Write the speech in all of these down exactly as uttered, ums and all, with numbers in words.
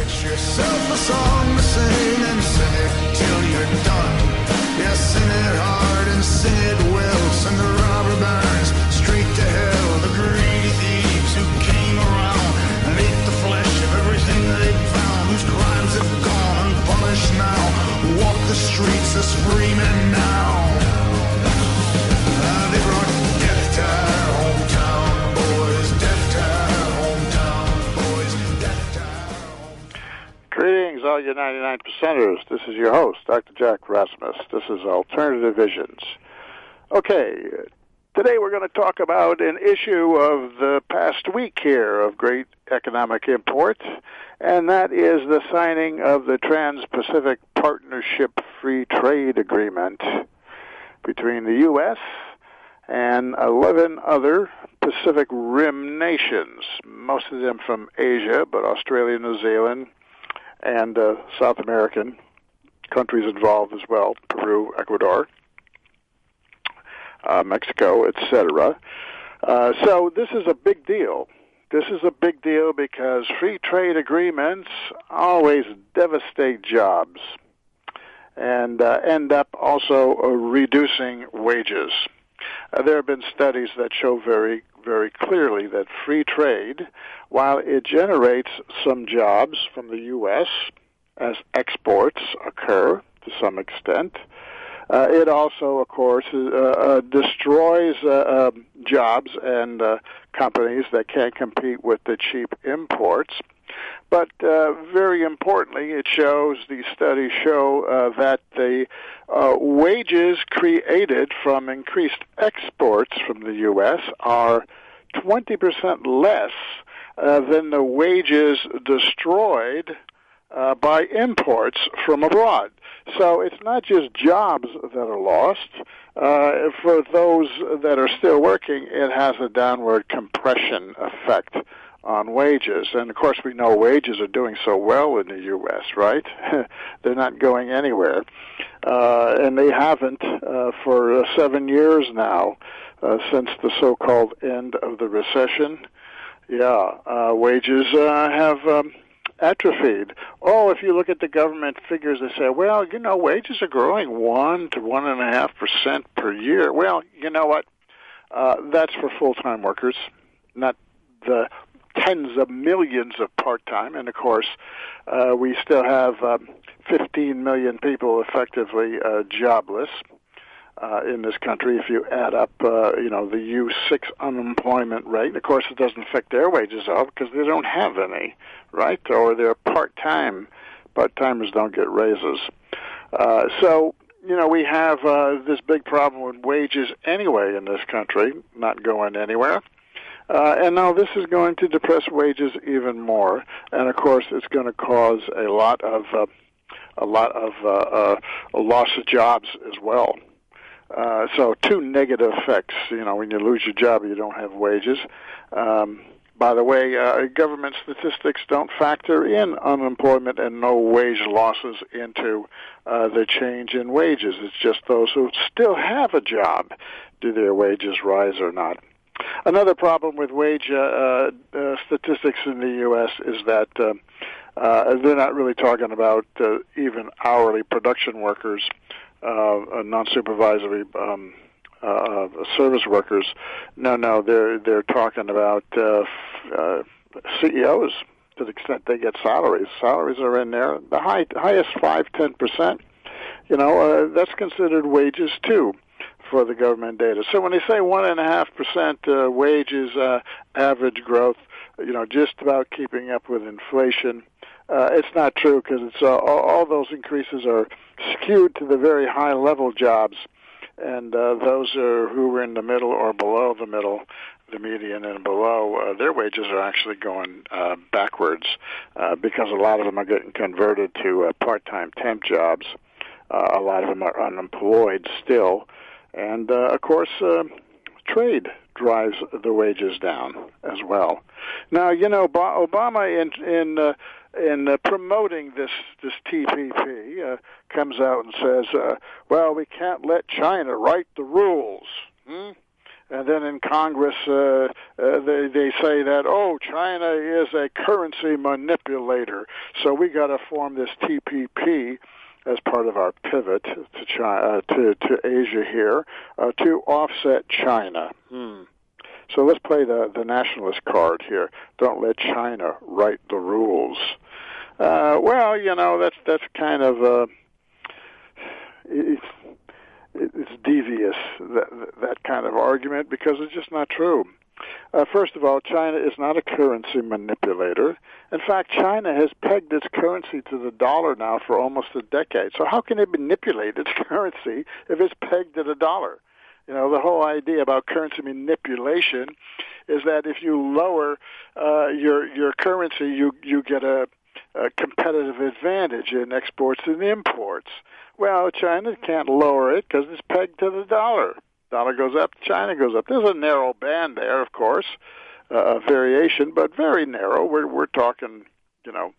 Get yourself a song to sing and sing it till you're done. Yeah, sing it hard and sing it well. Send the robber barons straight to hell. The greedy thieves who came around and ate the flesh of everything they found. Whose crimes have gone unpunished now. Walk the streets a screaming now. Uh, they brought death to our hometown, boys. Death to our hometown, boys. Death to our hometown. Greetings, all you ninety-nine percenters. This is your host, Doctor Jack Rasmus. This is Alternative Visions. Okay, today we're going to talk about an issue of the past week here of great economic import, and that is the signing of the Trans-Pacific Partnership Free Trade Agreement between the U S and eleven other Pacific Rim nations, most of them from Asia, but Australia, New Zealand, and uh, South American countries involved as well, Peru, Ecuador, uh, Mexico, et cetera. Uh, so this is a big deal. This is a big deal because free trade agreements always devastate jobs and uh, end up also uh, reducing wages. Uh, there have been studies that show very, very clearly that free trade, while it generates some jobs from the U S as exports occur to some extent, uh, it also, of course, uh, uh, destroys uh, uh, jobs and uh, companies that can't compete with the cheap imports. But uh, very importantly, it shows, these studies show uh, that the uh, wages created from increased exports from the U S are twenty percent less uh, than the wages destroyed uh, by imports from abroad. So it's not just jobs that are lost. Uh, for those that are still working, it has a downward compression effect on wages. And, of course, we know wages are doing so well in the U S, right? They're not going anywhere. Uh, and they haven't uh, for uh, seven years now, uh, since the so-called end of the recession. Yeah, uh, wages uh, have um, atrophied. Oh, if you look at the government figures, they say, well, you know, wages are growing one to one and a half percent per year. Well, you know what? Uh, that's for full-time workers, not the tens of millions of part-time. And, of course, uh, we still have um, fifteen million people effectively uh, jobless uh, in this country if you add up, uh, you know, the U six unemployment rate. Of course, it doesn't affect their wages at all because they don't have any, right? Or they're part-time. Part-timers don't get raises. Uh, so, you know, we have uh, this big problem with wages anyway in this country, not going anywhere. Uh, and now this is going to depress wages even more, and of course, it's going to cause a lot of uh, a lot of uh, uh, a loss of jobs as well. Uh, so, two negative effects. You know, when you lose your job, you don't have wages. Um, by the way, uh, government statistics don't factor in unemployment and no wage losses into uh, the change in wages. It's just those who still have a job. Do their wages rise or not? Another problem with wage uh, uh, statistics in the U S is that uh, uh, they're not really talking about uh, even hourly production workers, uh, non-supervisory um, uh, service workers. No, no, they're they're talking about uh, uh, C E Os to the extent they get salaries. Salaries are in there, the high, highest five, ten percent. You know, uh, that's considered wages too for the government data. So when they say one and a half percent uh, wages uh, average growth, you know, just about keeping up with inflation, uh, it's not true because it's uh, all, all those increases are skewed to the very high level jobs, and uh, those are who are in the middle or below the middle, the median and below, uh, their wages are actually going uh, backwards uh, because a lot of them are getting converted to uh, part-time temp jobs. Uh, a lot of them are unemployed still. And, uh, of course, uh, trade drives the wages down as well. Now, you know, Obama in in uh, in uh, promoting this this T P P uh, comes out and says, uh, "Well, we can't let China write the rules." Hmm? And then in Congress, uh, uh, they, they say that, oh, China is a currency manipulator, so we got to form this T P P as part of our pivot to China, uh, to, to Asia here, uh, to offset China. Hmm. So let's play the, the nationalist card here. Don't let China write the rules. Uh, well, you know, that's that's kind of uh, it's, it's devious, that, that kind of argument, because it's just not true. Uh, first of all, China is not a currency manipulator. In fact, China has pegged its currency to the dollar now for almost a decade. So how can it manipulate its currency if it's pegged at a dollar? You know, the whole idea about currency manipulation is that if you lower uh, your your currency, you you get a, a competitive advantage in exports and imports. Well, China can't lower it because it's pegged to the dollar. Dollar goes up, China goes up. There's a narrow band there, of course, uh, a variation, but very narrow. We're we're talking, you know,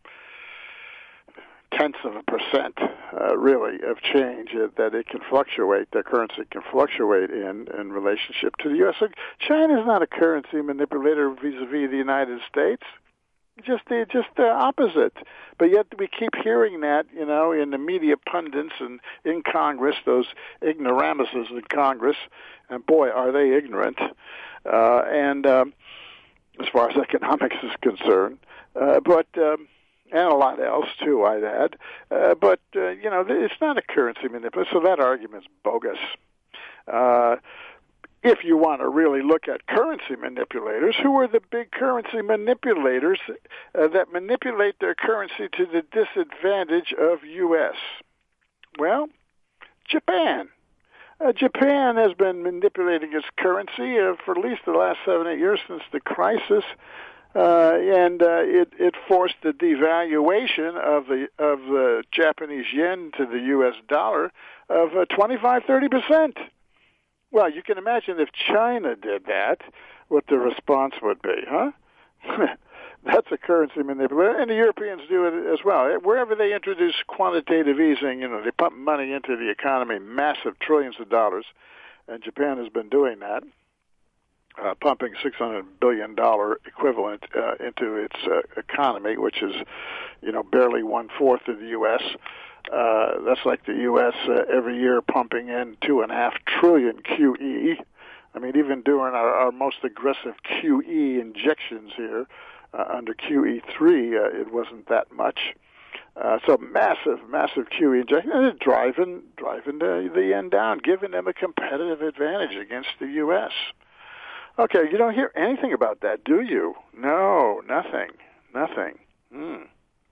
tenths of a percent, uh, really, of change uh, that it can fluctuate, the currency can fluctuate in, in relationship to the U S. So China is not a currency manipulator vis-a-vis the United States. Just the just the opposite. But yet we keep hearing that, you know, in the media pundits and in Congress, those ignoramuses in Congress, and boy, are they ignorant. Uh, and um, as far as economics is concerned, uh, but um, and a lot else too, I'd add. Uh, but uh, you know, it's not a currency manipulator, so that argument's bogus. Uh, If you want to really look at currency manipulators, who are the big currency manipulators uh, that manipulate their currency to the disadvantage of U S? Well, Japan. Uh, Japan has been manipulating its currency uh, for at least the last seven, eight years since the crisis, uh, and uh, it, it forced the devaluation of the of the Japanese yen to the U S dollar of uh, twenty-five, thirty percent. Well, you can imagine if China did that, what the response would be, huh? That's a currency manipulation, and the Europeans do it as well. Wherever they introduce quantitative easing, you know, they pump money into the economy, massive trillions of dollars, and Japan has been doing that, uh, pumping six hundred billion dollars equivalent uh, into its uh, economy, which is, you know, barely one-fourth of the U S Uh, that's like the U S uh, every year pumping in two and a half trillion Q E. I mean, even during our, our most aggressive Q E injections here uh, under Q E three, uh, it wasn't that much. Uh, so massive, massive Q E injection, and it's driving, driving the, the yen down, giving them a competitive advantage against the U S. Okay, you don't hear anything about that, do you? No, nothing, nothing. Hmm.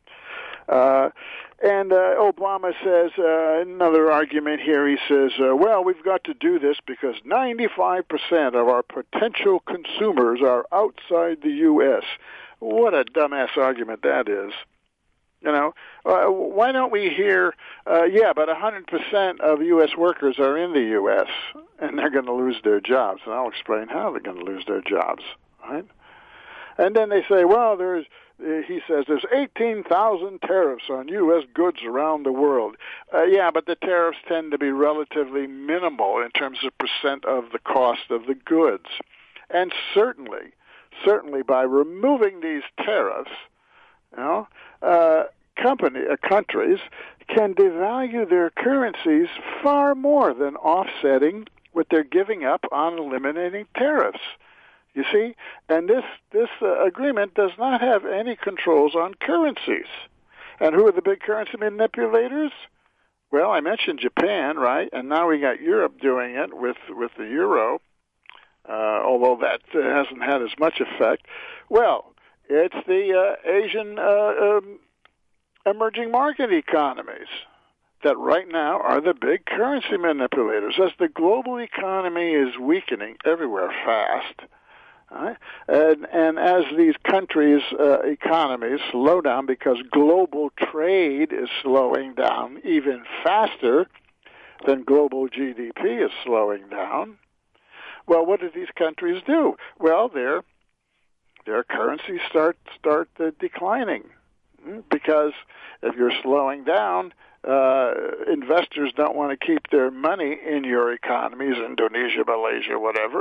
Uh, and uh, Obama says, uh, another argument here, he says, uh, well, we've got to do this because ninety-five percent of our potential consumers are outside the U S. What a dumbass argument that is. You know, uh, why don't we hear, uh, yeah, but one hundred percent of U S workers are in the U S, and they're going to lose their jobs. And I'll explain how they're going to lose their jobs, right? And then they say, well, there's, he says, there's eighteen thousand tariffs on U S goods around the world. Uh, yeah, but the tariffs tend to be relatively minimal in terms of percent of the cost of the goods. And certainly, certainly by removing these tariffs, you know, uh, company, uh, countries can devalue their currencies far more than offsetting what they're giving up on eliminating tariffs. You see, and this this uh, agreement does not have any controls on currencies. And who are the big currency manipulators? Well, I mentioned Japan, right? And now we got Europe doing it with, with the euro, uh, although that uh, hasn't had as much effect. Well, it's the uh, Asian uh, um, emerging market economies that right now are the big currency manipulators. As the global economy is weakening everywhere fast, right? and, and as these countries' uh, economies slow down because global trade is slowing down even faster than global G D P is slowing down, well, what do these countries do? Well, their their currencies start start uh, declining, because if you're slowing down, uh, investors don't want to keep their money in your economies, Indonesia, Malaysia, whatever,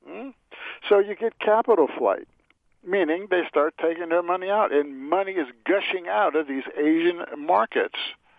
Hmm? So you get capital flight, meaning they start taking their money out, and money is gushing out of these Asian markets,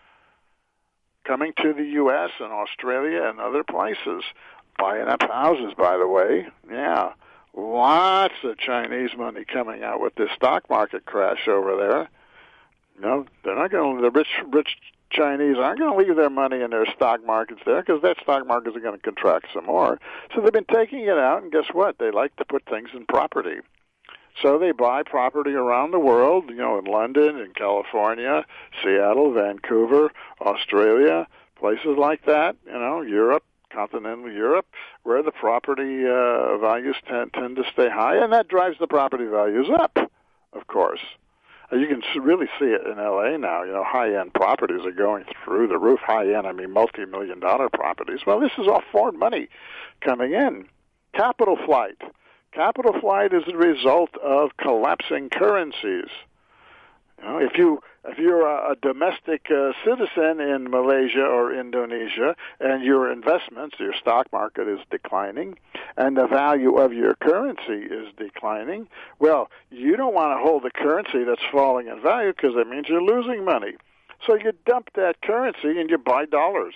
coming to the U S and Australia and other places, buying up houses, by the way. Yeah, lots of Chinese money coming out with this stock market crash over there. No, they're not going to, the rich, rich Chinese aren't going to leave their money in their stock markets there, because that stock markets are going to contract some more. So they've been taking it out, and guess what? They like to put things in property. So they buy property around the world, you know, in London, in California, Seattle, Vancouver, Australia, places like that, you know, Europe, continental Europe, where the property uh, values tend, tend to stay high, and that drives the property values up, of course. Uh, you can really see it in L A now. You know, high-end properties are going through the roof. High-end, I mean multi-million dollar properties. Well, this is all foreign money coming in. Capital flight. Capital flight is the result of collapsing currencies. You know, if you if you're a, a domestic uh, citizen in Malaysia or Indonesia, and your investments, your stock market is declining, and the value of your currency is declining, well, you don't want to hold the currency that's falling in value, because that means you're losing money. So you dump that currency and you buy dollars.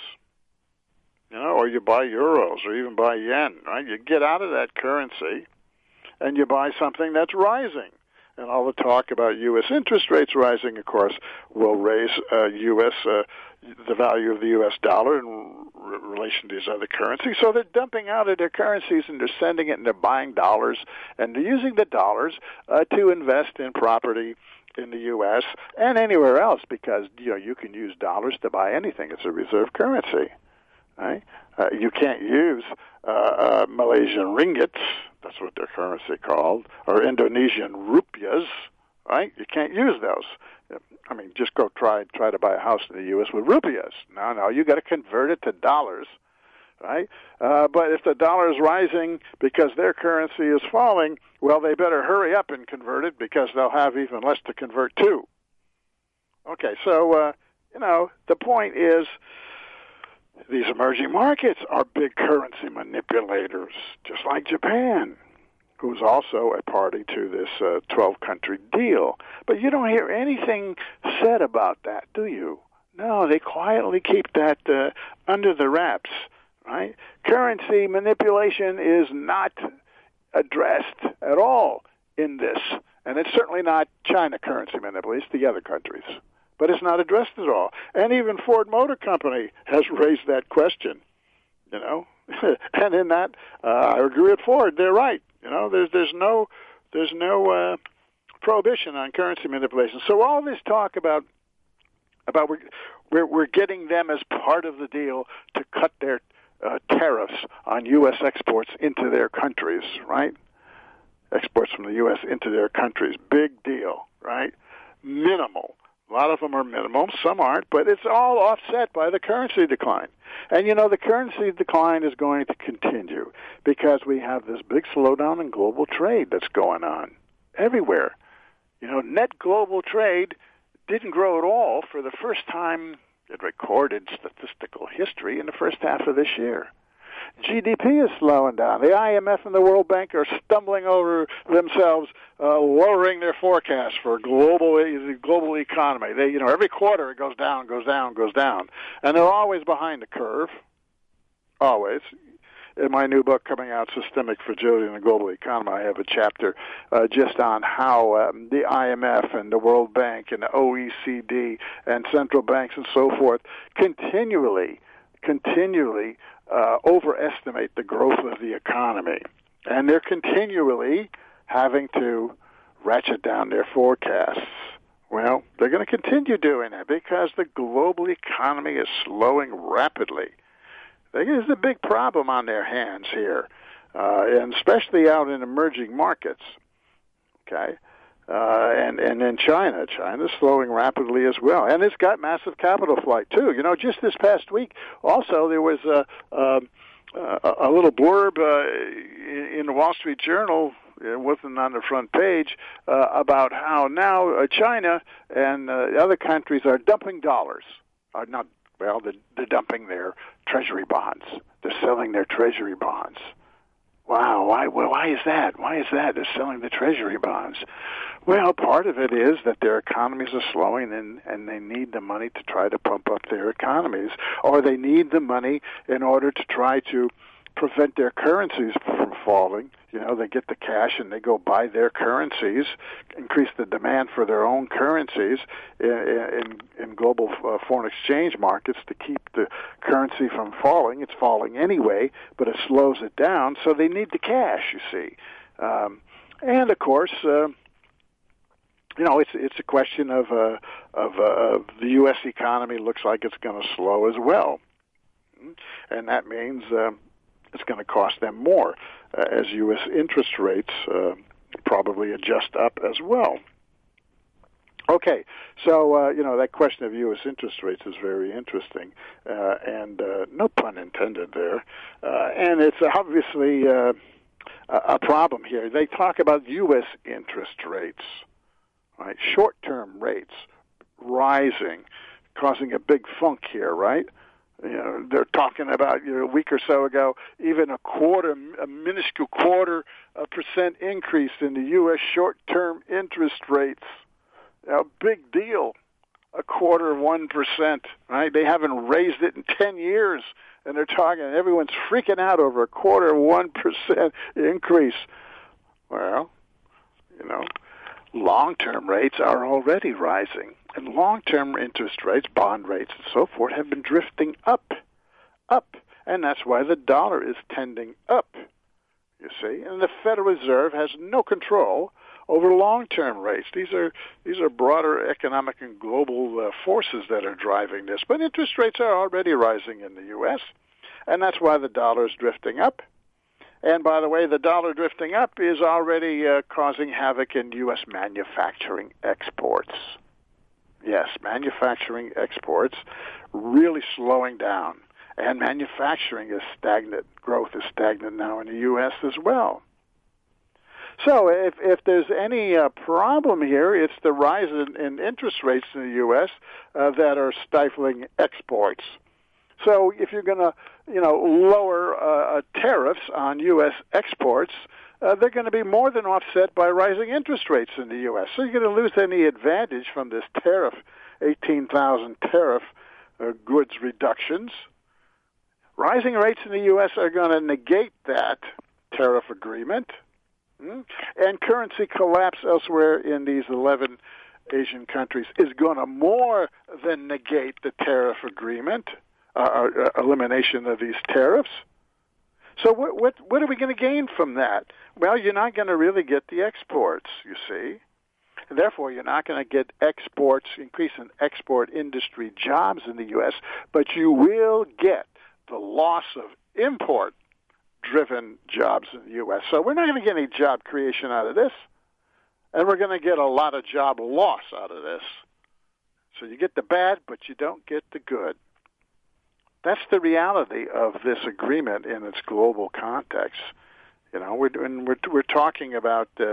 You know, or you buy euros, or even buy yen. Right? You get out of that currency, and you buy something that's rising. And all the talk about U S interest rates rising, of course, will raise uh, U S uh, the value of the U S dollar in re- relation to these other currencies. So they're dumping out of their currencies, and they're sending it, and they're buying dollars, and they're using the dollars uh, to invest in property in the U S and anywhere else, because you know you can use dollars to buy anything. It's a reserve currency. Right? Uh, you can't use uh, uh, Malaysian ringgits, that's what their currency called, or Indonesian rupiahs, right? You can't use those. I mean, just go try try to buy a house in the U S with rupiahs. No, no, you got to convert it to dollars, right? Uh, but if the dollar is rising because their currency is falling, well, they better hurry up and convert it, because they'll have even less to convert to. Okay, so, uh, you know, the point is, these emerging markets are big currency manipulators, just like Japan, who's also a party to this uh, twelve-country deal. But you don't hear anything said about that, do you? No, they quietly keep that uh, under the wraps, right? Currency manipulation is not addressed at all in this, and it's certainly not China currency manipulation, it's the other countries. But it's not addressed at all. And even Ford Motor Company has raised that question, you know. And in that, uh, I agree with Ford. They're right. You know, there's there's no there's no uh, prohibition on currency manipulation. So all this talk about about we're we're, we're getting them as part of the deal to cut their uh, tariffs on U S exports into their countries, right? Exports from the U S into their countries, big deal, right? Minimal. A lot of them are minimum, some aren't, but it's all offset by the currency decline. And, you know, the currency decline is going to continue because we have this big slowdown in global trade that's going on everywhere. You know, net global trade didn't grow at all for the first time in recorded statistical history in the first half of this year. G D P is slowing down. The I M F and the World Bank are stumbling over themselves, uh, lowering their forecast for global the global economy. They, you know, every quarter it goes down, goes down, goes down, and they're always behind the curve. Always. In my new book coming out, Systemic Fragility in the Global Economy, I have a chapter uh, just on how um, the I M F and the World Bank and the O E C D and central banks and so forth continually, continually Uh, overestimate the growth of the economy. And they're continually having to ratchet down their forecasts. Well, they're going to continue doing that because the global economy is slowing rapidly. There's a big problem on their hands here, uh, and especially out in emerging markets. Okay? Uh, and, and in China, China's slowing rapidly as well. And it's got massive capital flight, too. You know, just this past week, also, there was a, a, a little blurb uh, in the Wall Street Journal, it wasn't on the front page, uh, about how now uh, China and uh, other countries are dumping dollars. Are not, well, they're, they're dumping their treasury bonds. They're selling their treasury bonds. Wow, why, well, why is that? Why is that? They're selling the Treasury bonds. Well, part of it is that their economies are slowing and, and they need the money to try to pump up their economies, or they need the money in order to try to prevent their currencies from falling. You know, they get the cash and they go buy their currencies, increase the demand for their own currencies in, in, in global uh, foreign exchange markets to keep the currency from falling. It's falling anyway, but it slows it down, so they need the cash, you see. Um, and, of course, uh, you know, it's it's a question of, uh, of uh, the U S economy looks like it's going to slow as well. And that means Uh, it's going to cost them more uh, as U S interest rates uh, probably adjust up as well. Okay, so, uh, you know, that question of U S interest rates is very interesting, uh, and uh, no pun intended there. Uh, and it's obviously uh, a problem here. They talk about U S interest rates, right? Short-term rates rising, causing a big funk here, right? You know, they're talking about, you know, a week or so ago, even a quarter, a minuscule quarter a percent increase in the U S short-term interest rates. A big deal, a quarter of one percent, right? They haven't raised it in ten years, and they're talking, everyone's freaking out over a quarter of one percent increase. Well, you know, long-term rates are already rising. And long-term interest rates, bond rates, and so forth have been drifting up, up. And that's why the dollar is tending up, you see. And the Federal Reserve has no control over long-term rates. These are these are broader economic and global uh, forces that are driving this. But interest rates are already rising in the U S, and that's why the dollar is drifting up. And by the way, the dollar drifting up is already uh, causing havoc in U S manufacturing exports. Yes, manufacturing exports really slowing down, and manufacturing is stagnant. Growth is stagnant now in the U S as well. So if if there's any uh, problem here, it's the rise in, in interest rates in the U S uh, that are stifling exports. So if you're going to, you know, lower uh, tariffs on U S exports, Uh, they're going to be more than offset by rising interest rates in the U S. So you're going to lose any advantage from this tariff, eighteen thousand tariff uh, goods reductions. Rising rates in the U S are going to negate that tariff agreement. Hmm? And currency collapse elsewhere in these eleven Asian countries is going to more than negate the tariff agreement, uh, uh, elimination of these tariffs. So what, what what are we going to gain from that? Well, you're not going to really get the exports, you see. And therefore, you're not going to get exports, increase in export industry jobs in the U S, but you will get the loss of import-driven jobs in the U S. So we're not going to get any job creation out of this, and we're going to get a lot of job loss out of this. So you get the bad, but you don't get the good. That's the reality of this agreement in its global context. You know, we're we're we're talking about uh,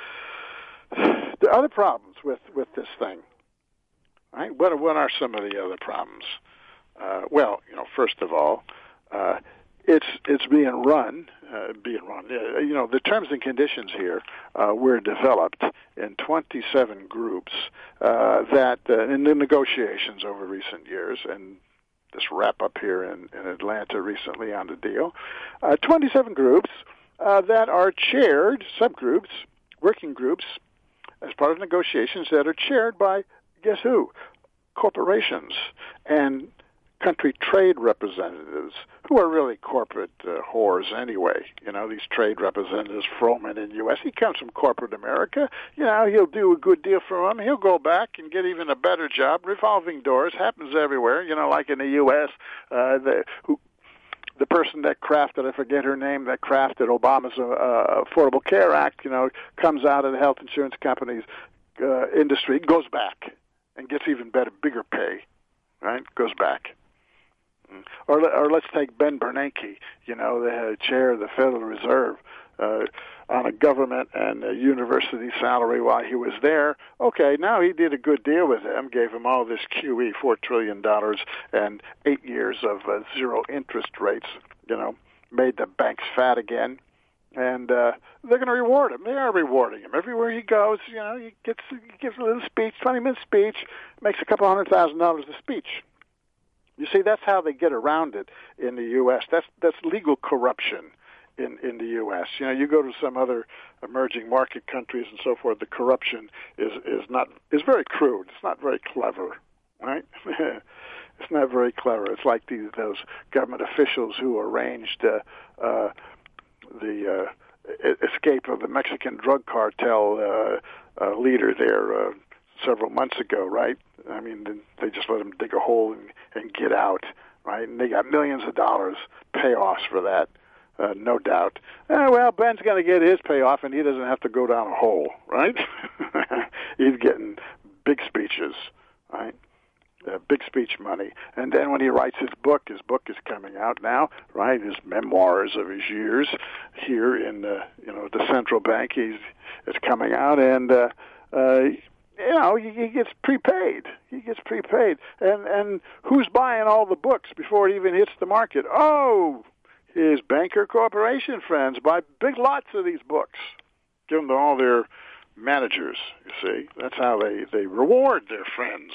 the other problems with, with this thing, right? What are, what are some of the other problems? Uh, well, you know, first of all, uh, it's it's being run, uh, being run. Uh, you know, the terms and conditions here uh, were developed in twenty-seven groups uh, that uh, in the negotiations over recent years, and this wrap up here in, in Atlanta recently on the deal, uh, twenty-seven groups uh, that are chaired, subgroups, working groups, as part of negotiations that are chaired by, guess who? Corporations and country trade representatives, who are really corporate uh, whores anyway. You know, these trade representatives, Froman in the U S, he comes from corporate America. You know, he'll do a good deal for them. He'll go back and get even a better job. Revolving doors happens everywhere. You know, like in the U S, uh, the, who, the person that crafted, I forget her name, that crafted Obama's uh, Affordable Care Act, you know, comes out of the health insurance company's uh, industry, goes back and gets even better, bigger pay, right? Goes back. Or, or let's take Ben Bernanke, you know, the chair of the Federal Reserve, uh, on a government and a university salary while he was there. Okay, now he did a good deal with them, gave him all this Q E, four trillion dollars, and eight years of uh, zero interest rates, you know, made the banks fat again, And uh, they're going to reward him. They are rewarding him. Everywhere he goes, you know, he gets he gives a little speech, twenty-minute speech, makes a couple hundred thousand dollars a speech. You see, that's how they get around it in the U S. That's that's legal corruption in, in the U S. You know, you go to some other emerging market countries and so forth, the corruption is, is not is very crude. It's not very clever, right? It's not very clever. It's like these those government officials who arranged uh, uh, the uh, escape of the Mexican drug cartel uh, uh, leader there uh, several months ago, right? I mean, they just let him dig a hole and, and get out, right? And they got millions of dollars payoffs for that, uh, no doubt. Eh, well, Ben's going to get his payoff, and he doesn't have to go down a hole, right? He's getting big speeches, right? Uh, big speech money. And then when he writes his book, his book is coming out now, right? His memoirs of his years here in the, you know, the central bank. He's it's coming out, and uh, uh, you know, he, he gets prepaid. He gets prepaid, and and who's buying all the books before it even hits the market? Oh, his banker corporation friends buy big lots of these books, give them to all their managers. You see, that's how they they reward their friends.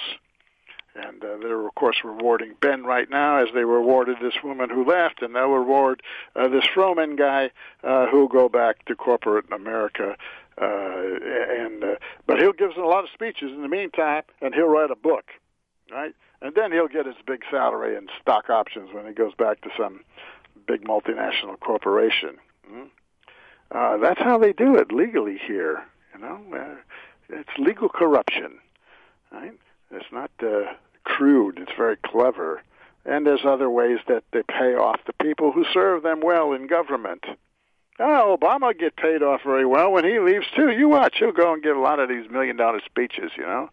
And uh, they're, of course, rewarding Ben right now as they rewarded this woman who left, and they'll reward uh, this Froman guy uh, who'll go back to corporate America. Uh, and uh, But he'll give us a lot of speeches in the meantime, and he'll write a book, right? And then he'll get his big salary and stock options when he goes back to some big multinational corporation. Mm-hmm. Uh, that's how they do it legally here, you know. Uh, it's legal corruption, right? It's not uh, crude. It's very clever. And there's other ways that they pay off the people who serve them well in government. Oh, Obama will get paid off very well when he leaves, too. You watch. He'll go and give a lot of these million-dollar speeches, you know.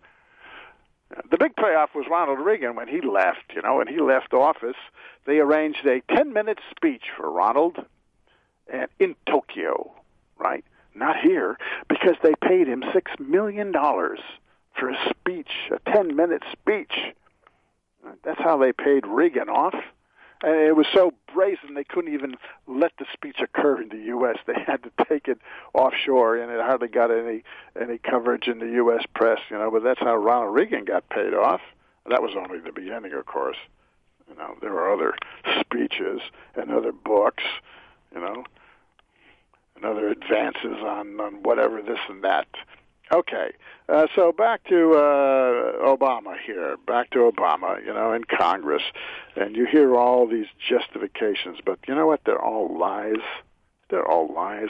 The big payoff was Ronald Reagan when he left, you know. When he left office, they arranged a ten-minute speech for Ronald and in Tokyo, right? Not here, because they paid him six million dollars for a speech, a ten-minute speech. That's how they paid Reagan off. And it was so brazen they couldn't even let the speech occur in the U S They had to take it offshore, and it hardly got any any coverage in the U S press, you know. But that's how Ronald Reagan got paid off. That was only the beginning, of course. You know, there were other speeches and other books, you know, and other advances on, on whatever, this and that. Okay, uh, so back to uh, Obama here, back to Obama, you know, in Congress, and you hear all these justifications, but you know what? They're all lies. They're all lies.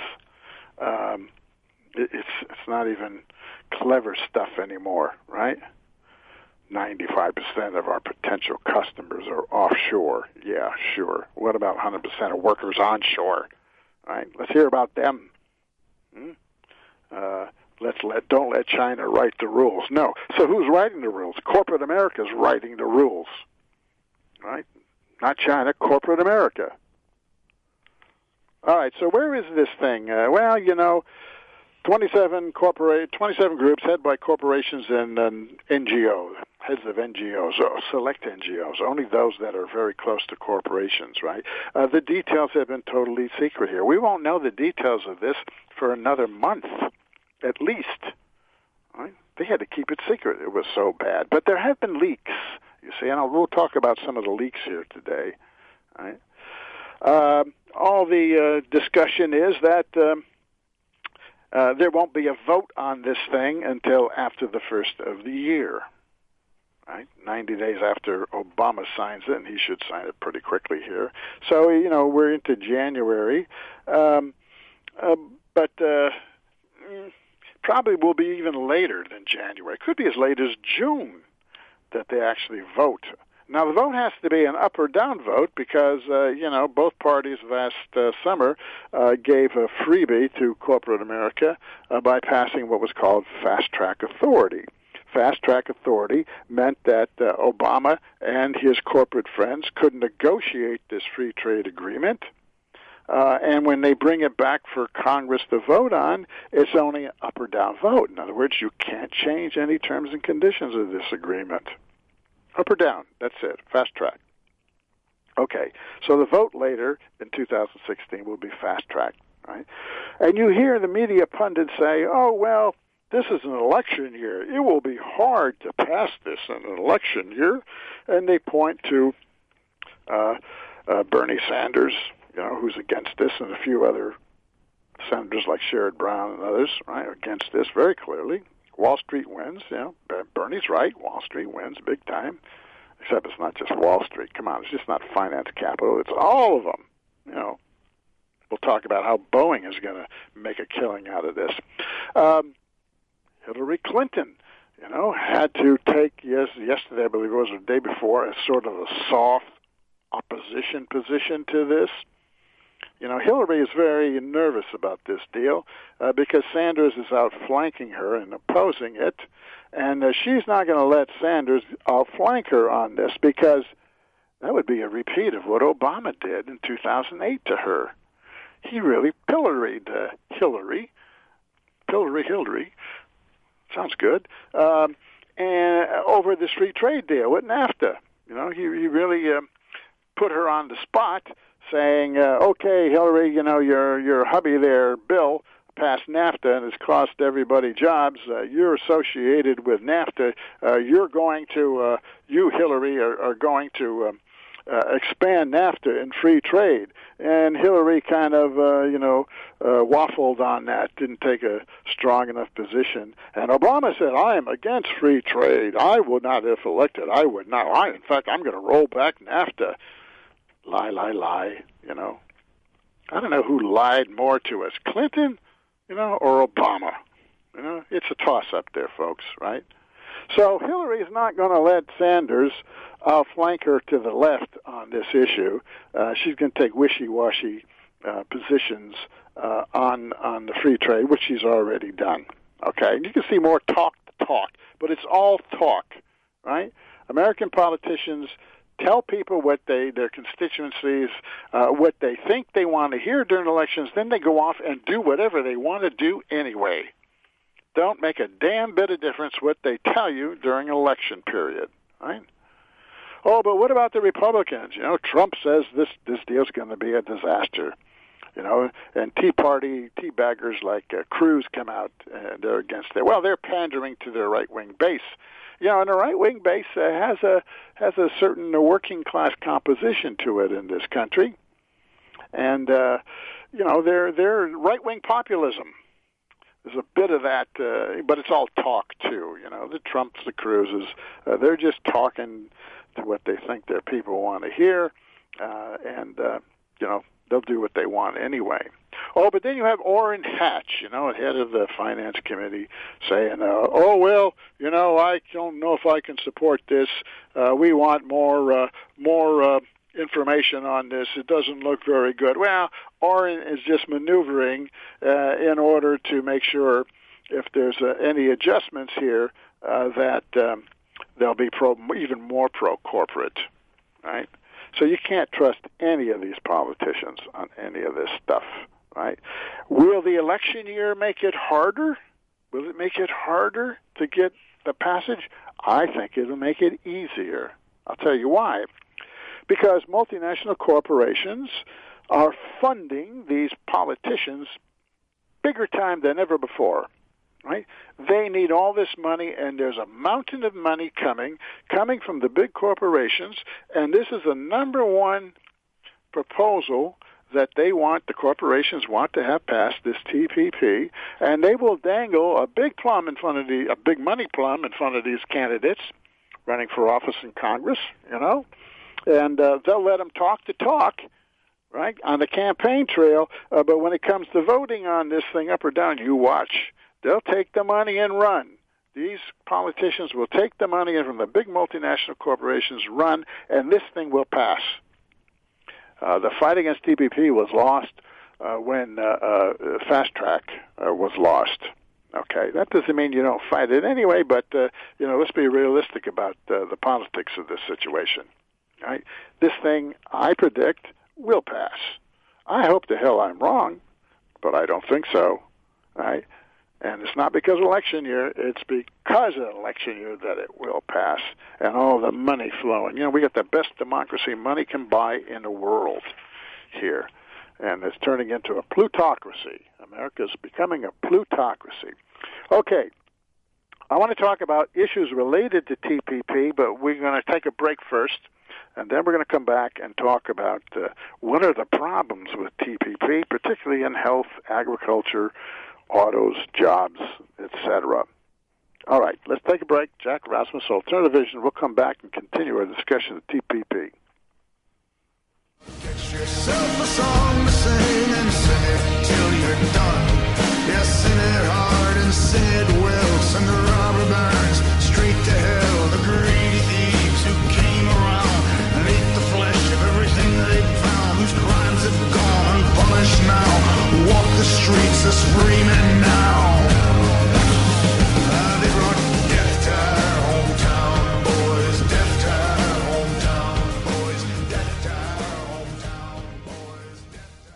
Um, it, it's it's not even clever stuff anymore, right? ninety-five percent of our potential customers are offshore. Yeah, sure. What about one hundred percent of workers onshore? Right? Let's hear about them. Hmm? Uh, Let's let don't let China write the rules. No. So who's writing the rules? Corporate America's writing the rules, right? Not China. Corporate America. All right. So where is this thing? Uh, well, you know, twenty-seven corporate, twenty-seven groups headed by corporations and um, N G Os, heads of N G Os, or select N G Os, only those that are very close to corporations, right? Uh, the details have been totally secret here. We won't know the details of this for another month. At least, right? They had to keep it secret. It was so bad. But there have been leaks, you see, and I'll, we'll talk about some of the leaks here today. Right? Uh, all the uh, discussion is that um, uh, there won't be a vote on this thing until after the first of the year, right? ninety days after Obama signs it, and he should sign it pretty quickly here. So, you know, we're into January. Um, uh, but... Uh, Probably will be even later than January. It could be as late as June that they actually vote. Now, the vote has to be an up or down vote because, uh, you know, both parties last uh, summer uh, gave a freebie to corporate America uh, by passing what was called fast-track authority. Fast-track authority meant that uh, Obama and his corporate friends could negotiate this free trade agreement. Uh, and when they bring it back for Congress to vote on, it's only an up or down vote. In other words, you can't change any terms and conditions of this agreement. Up or down, that's it, fast track. Okay, so the vote later in two thousand sixteen will be fast track. right? And you hear the media pundits say, oh, well, this is an election year. It will be hard to pass this in an election year. And they point to uh, uh, Bernie Sanders, you know, who's against this, and a few other senators like Sherrod Brown and others, right, against this very clearly. Wall Street wins, you know. Bernie's right. Wall Street wins big time. Except it's not just Wall Street. Come on, it's just not finance capital. It's all of them, you know. We'll talk about how Boeing is going to make a killing out of this. Um, Hillary Clinton, you know, had to take, yes, yesterday, I believe it was, or the day before, a sort of a soft opposition position to this. You know, Hillary is very nervous about this deal uh, because Sanders is outflanking her and opposing it, and uh, she's not going to let Sanders outflank her on this because that would be a repeat of what Obama did in two thousand eight to her. He really pilloried uh, Hillary, Hillary, Hillary, sounds good, um, and over this free trade deal with NAFTA. You know, he, he really uh, put her on the spot, saying, uh, okay, Hillary, you know, your your hubby there, Bill, passed NAFTA and has cost everybody jobs. Uh, you're associated with NAFTA. Uh, you're going to, uh, you, Hillary, are, are going to um, uh, expand NAFTA in free trade. And Hillary kind of, uh, you know, uh, waffled on that, didn't take a strong enough position. And Obama said, I am against free trade. I would not, if elected, I would not. I, in fact, I'm going to roll back NAFTA. Lie, lie, lie, you know. I don't know who lied more to us, Clinton, you know, or Obama. You know, it's a toss-up there, folks, right? So Hillary's not going to let Sanders uh, flank her to the left on this issue. Uh, she's going to take wishy-washy uh, positions uh, on on the free trade, which she's already done. Okay, and you can see more talk to talk, but it's all talk, right? American politicians tell people what they, their constituencies, uh, what they think they want to hear during elections, then they go off and do whatever they want to do anyway. Don't make a damn bit of difference what they tell you during an election period, right? Oh, but what about the Republicans? You know, Trump says this, this deal's going to be a disaster. You know, and Tea Party, tea baggers like uh, Cruz come out and they're against it. Well, they're pandering to their right-wing base. You know, and the right-wing base uh, has a has a certain uh, working-class composition to it in this country, and uh, you know, they're they're right-wing populism. There's a bit of that, uh, but it's all talk too. You know, the Trumps, the Cruzes, uh, they're just talking to what they think their people want to hear, uh, and uh, you know, they'll do what they want anyway. Oh, but then you have Orrin Hatch, you know, head of the Finance Committee, saying, uh, oh, well, you know, I don't know if I can support this. Uh, we want more uh, more uh, information on this. It doesn't look very good. Well, Orrin is just maneuvering uh, in order to make sure if there's uh, any adjustments here uh, that um, they'll be pro, even more pro-corporate, right? So you can't trust any of these politicians on any of this stuff, right? Will the election year make it harder? Will it make it harder to get the passage? I think it'll make it easier. I'll tell you why. Because multinational corporations are funding these politicians bigger time than ever before. Right? They need all this money, and there's a mountain of money coming, coming from the big corporations, and this is the number one proposal that they want, the corporations want to have passed, this T P P, and they will dangle a big plum in front of the, a big money plum in front of these candidates running for office in Congress, you know, and uh, they'll let them talk the talk, right, on the campaign trail, uh, but when it comes to voting on this thing up or down, you watch. They'll take the money and run. These politicians will take the money from the big multinational corporations, run, and this thing will pass. Uh, the fight against T P P was lost uh, when uh, uh, Fast Track uh, was lost. Okay, that doesn't mean you don't fight it anyway, but uh, you know, let's be realistic about uh, the politics of this situation. Right? This thing, I predict, will pass. I hope to hell I'm wrong, but I don't think so. Right? And it's not because of election year, it's because of election year that it will pass. And all the money flowing. You know, we got the best democracy money can buy in the world here. and it's turning into a plutocracy. America's becoming a plutocracy. Okay, I want to talk about issues related to T P P, but we're going to take a break first, and then we're going to come back and talk about uh, what are the problems with T P P, particularly in health, agriculture, autos, jobs, et cetera. All right, let's take a break. Jack Rasmus, Alternative Vision. We'll come back and continue our discussion of T P P. Get yourself a song to sing and sing it till you're done. Yeah, sing it hard and sing it well. Send the robber barons straight to hell. The greedy thieves who came around and ate the flesh of everything they found. Whose crimes have gone unpunished now. Walk the streets a screaming now. Uh, they brought death to our hometown boys. Death to our hometown boys. Death to our hometown boys. Death to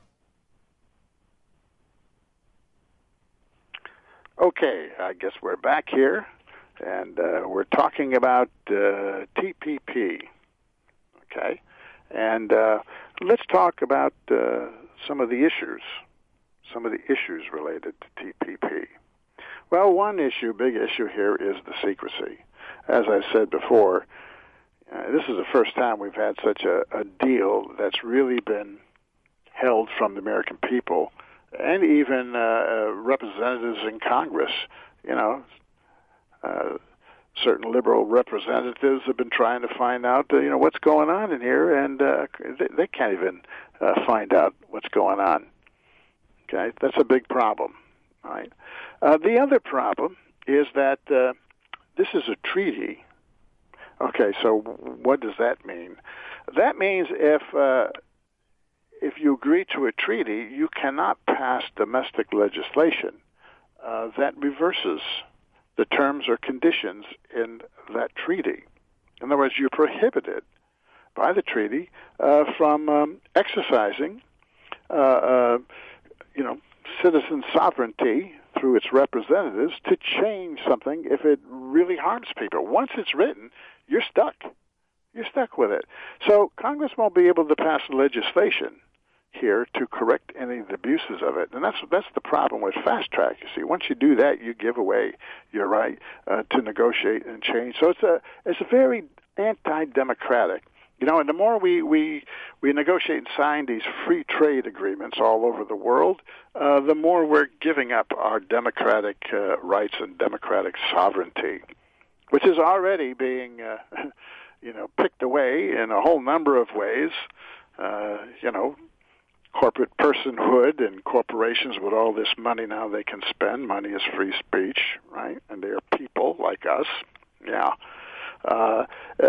our... Okay, I guess we're back here, and uh, we're talking about uh, T P P. Okay, and uh, let's talk about uh, some of the issues, some of the issues related to T P P. Well, one issue, big issue here is the secrecy. As I said before, uh, this is the first time we've had such a, a deal that's really been held from the American people, and even uh, representatives in Congress. You know, uh, certain liberal representatives have been trying to find out, uh, you know, what's going on in here, and uh, they, they can't even uh, find out what's going on. Okay, that's a big problem. All right. Uh, the other problem is that uh, this is a treaty. Okay, so what does that mean? That means if uh, if you agree to a treaty, you cannot pass domestic legislation uh, that reverses the terms or conditions in that treaty. In other words, you're prohibited by the treaty uh, from um, exercising, uh, uh, you know, citizen sovereignty through its representatives to change something if it really harms people. Once it's written, you're stuck. You're stuck with it. So Congress won't be able to pass legislation here to correct any of the abuses of it. And that's that's the problem with fast track. You see, once you do that, you give away your right uh, to negotiate and change. So it's a it's a very anti-democratic. You know, and the more we, we, we negotiate and sign these free trade agreements all over the world, uh, the more we're giving up our democratic uh, rights and democratic sovereignty, which is already being, uh, you know, picked away in a whole number of ways. Uh, you know, corporate personhood and corporations with all this money now they can spend. Money is free speech, right? And they are people like us. Yeah. Uh, uh,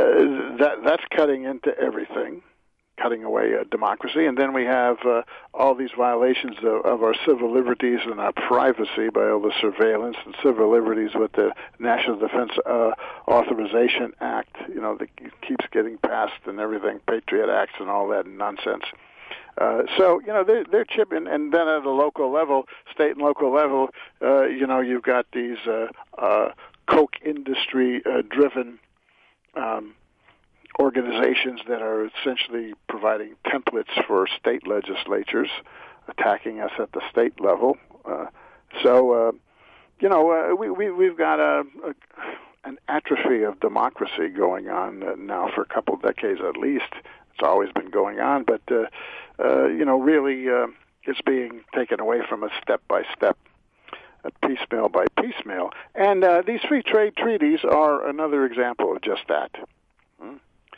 that that's cutting into everything, cutting away uh, democracy, and then we have uh, all these violations of, of our civil liberties and our privacy by all the surveillance and civil liberties with the National Defense uh, Authorization Act, you know, that keeps getting passed and everything, Patriot Acts and all that nonsense. Uh, so, you know, they're, they're chipping, and then at a local level, state and local level, uh, you know, you've got these uh, uh, Coke industry-driven Um, organizations that are essentially providing templates for state legislatures, attacking us at the state level. Uh, so, uh, you know, uh, we, we, we've got a, a, an atrophy of democracy going on uh, now for a couple of decades at least. It's always been going on, but, uh, uh, you know, really uh, it's being taken away from us step by step. Piecemeal by piecemeal. And uh, these free trade treaties are another example of just that. Hmm?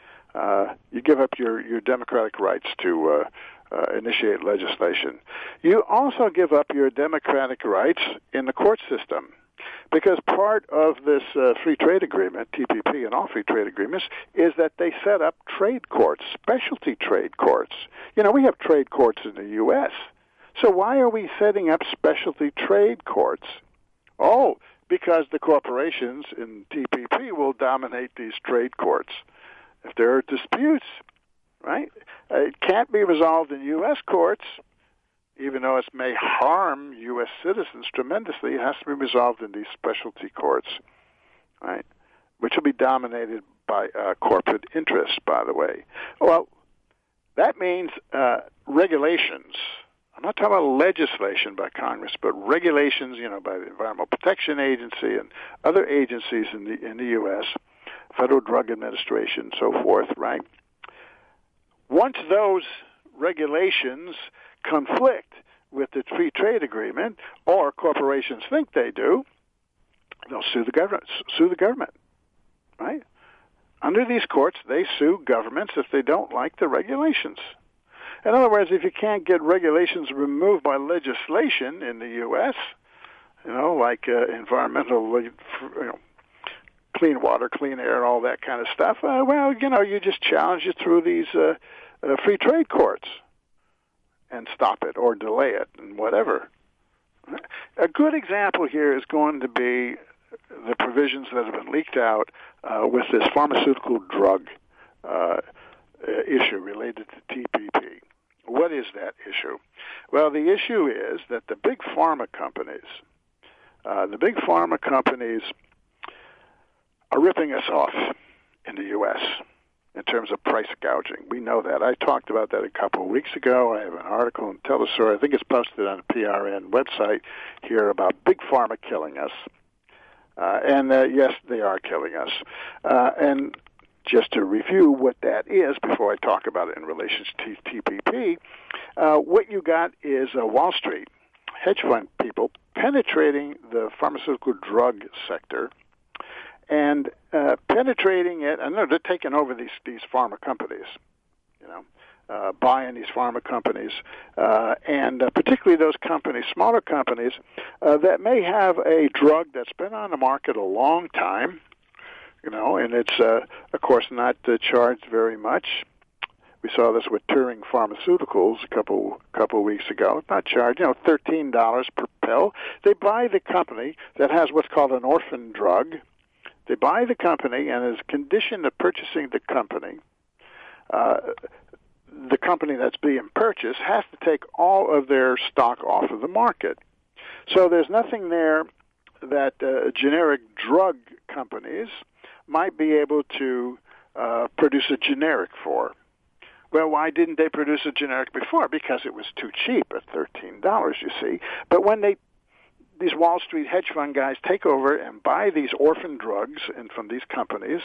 Uh, you give up your, your democratic rights to uh, uh, initiate legislation. You also give up your democratic rights in the court system, because part of this uh, free trade agreement, T P P and all free trade agreements, is that they set up trade courts, specialty trade courts. You know, we have trade courts in the U S, so why are we setting up specialty trade courts? Oh, because the corporations in T P P will dominate these trade courts. If there are disputes, right, it can't be resolved in U S courts, even though it may harm U S citizens tremendously. It has to be resolved in these specialty courts, right, which will be dominated by uh, corporate interests, by the way. Well, That means uh, regulations. I'm not talking about legislation by Congress, but regulations, you know, by the Environmental Protection Agency and other agencies in the in the U S, Federal Drug Administration, so forth, right? Once those regulations conflict with the free trade agreement, or corporations think they do, they'll sue the government. Sue the government, right? Under these courts, they sue governments if they don't like the regulations. In other words, if you can't get regulations removed by legislation in the U S, you know, like uh, environmental, you know, clean water, clean air, all that kind of stuff, uh, well, you know, you just challenge it through these uh, uh, free trade courts and stop it or delay it and whatever. A good example here is going to be the provisions that have been leaked out uh, with this pharmaceutical drug uh, issue related to T P P. What is that issue? Well, the issue is that the big pharma companies, uh, the big pharma companies are ripping us off in the U S in terms of price gouging. We know that. I talked about that a couple of weeks ago. I have an article in Telesaur. I think it's posted on the P R N website here about big pharma killing us. Uh, and, uh, yes, they are killing us. Uh, and just to review what that is before I talk about it in relation to T P P, uh, what you got is uh, Wall Street, hedge fund people penetrating the pharmaceutical drug sector and uh, penetrating it. I know they're taking over these, these pharma companies, you know, uh, buying these pharma companies, uh, and uh, particularly those companies, smaller companies, uh, that may have a drug that's been on the market a long time, you know, and it's, uh, of course, not uh, charged very much. We saw this with Turing Pharmaceuticals a couple couple weeks ago. It's not charged, you know, thirteen dollars per pill. They buy the company that has what's called an orphan drug. They buy the company, and as a condition of purchasing the company, uh, the company that's being purchased has to take all of their stock off of the market. So there's nothing there that uh, generic drug companies might be able to uh, produce a generic for. Well, why didn't they produce a generic before? Because it was too cheap at thirteen dollars, you see. But when they, these Wall Street hedge fund guys take over and buy these orphan drugs and from these companies,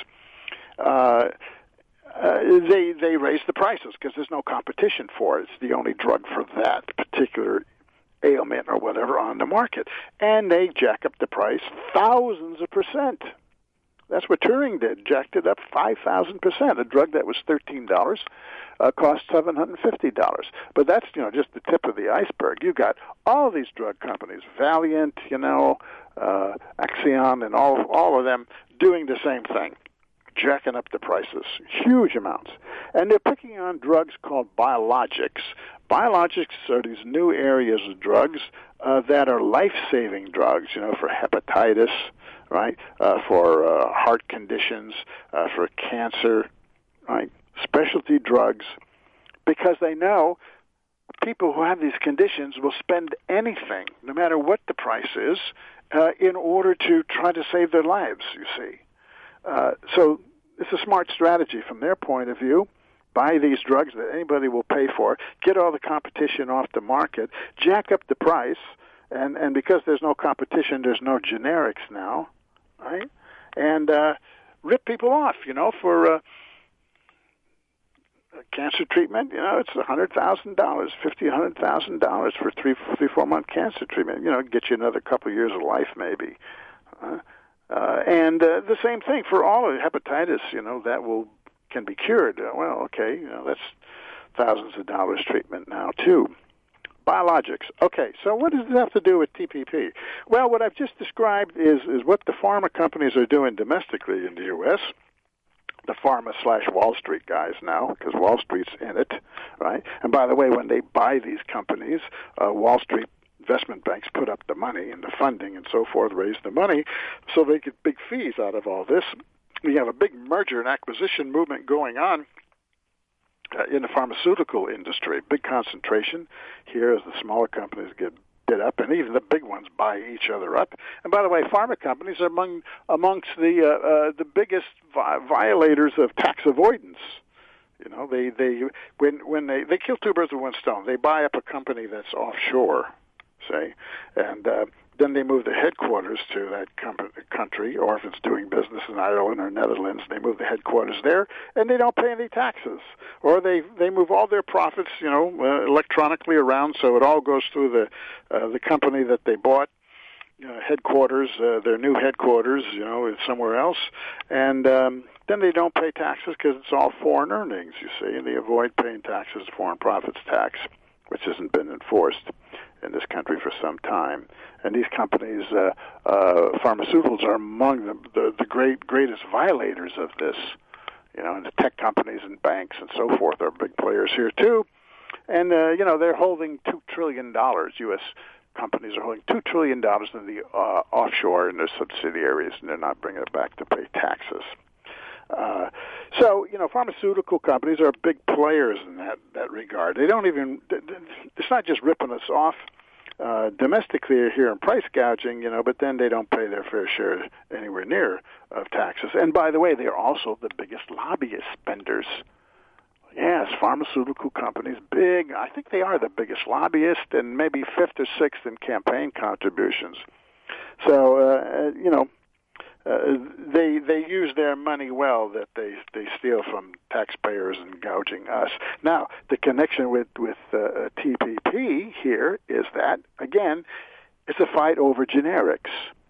uh, uh, they they raise the prices because there's no competition for it. It's the only drug for that particular ailment or whatever on the market. And they jack up the price thousands of percent. That's what Turing did, jacked it up five thousand percent. A drug that was thirteen dollars uh, cost seven hundred fifty dollars. But that's, you know, just the tip of the iceberg. You got all these drug companies, Valiant, you know, uh, Axion, and all, all of them doing the same thing, jacking up the prices, huge amounts. And they're picking on drugs called biologics. Biologics are these new areas of drugs uh, that are life-saving drugs, you know, for hepatitis, right, uh, for uh, heart conditions, uh, for cancer, right, specialty drugs, because they know people who have these conditions will spend anything, no matter what the price is, uh, in order to try to save their lives, you see. Uh, so it's a smart strategy from their point of view. Buy these drugs that anybody will pay for, get all the competition off the market, jack up the price, and, and because there's no competition, there's no generics now, right? And uh, rip people off, you know, for uh, cancer treatment. You know, it's one hundred thousand dollars, fifty thousand dollars, one hundred thousand dollars for three, three, four-month cancer treatment. You know, get you another couple of years of life maybe. Uh, uh, and uh, the same thing for all of hepatitis, you know, that will can be cured. Uh, well, okay, you know, that's thousands of dollars treatment now, too. Biologics. Okay, so what does this have to do with T P P? Well, what I've just described is, is what the pharma companies are doing domestically in the U S, the pharma slash Wall Street guys now, because Wall Street's in it, right? And by the way, when they buy these companies, uh, Wall Street investment banks put up the money and the funding and so forth, raise the money, so they get big fees out of all this. We have a big merger and acquisition movement going on uh, in the pharmaceutical industry, big concentration here as the smaller companies get bid up, and even the big ones buy each other up. And by the way, pharma companies are among amongst the uh, uh, the biggest vi- violators of tax avoidance. You know, they, they when when they, they kill two birds with one stone. They buy up a company that's offshore, say, and uh, then they move the headquarters to that company, country, or if it's doing business in Ireland or Netherlands, they move the headquarters there, and they don't pay any taxes. Or they, they move all their profits, you know, uh, electronically around, so it all goes through the uh, the company that they bought. Uh, headquarters, uh, their new headquarters, you know, is somewhere else, and um, then they don't pay taxes because it's all foreign earnings, you see, and they avoid paying taxes, foreign profits tax, which hasn't been enforced in this country for some time. And these companies, uh, uh, pharmaceuticals, are among the, the, the great greatest violators of this. You know, and the tech companies and banks and so forth are big players here too. And uh, you know, they're holding two trillion dollars. U S companies are holding two trillion dollars in the uh, offshore in their subsidiaries, and they're not bringing it back to pay taxes. Uh, so, you know, pharmaceutical companies are big players in that, that regard. They don't even, it's not just ripping us off uh, domestically here in price gouging, you know, but then they don't pay their fair share anywhere near of taxes. And by the way, they are also the biggest lobbyist spenders. Yes, pharmaceutical companies, big. I think they are the biggest lobbyist, and maybe fifth or sixth in campaign contributions. So, uh, you know, uh, they they use their money well that they they steal from taxpayers and gouging us. Now, the connection with with uh, T P P here is that again, it's a fight over generics.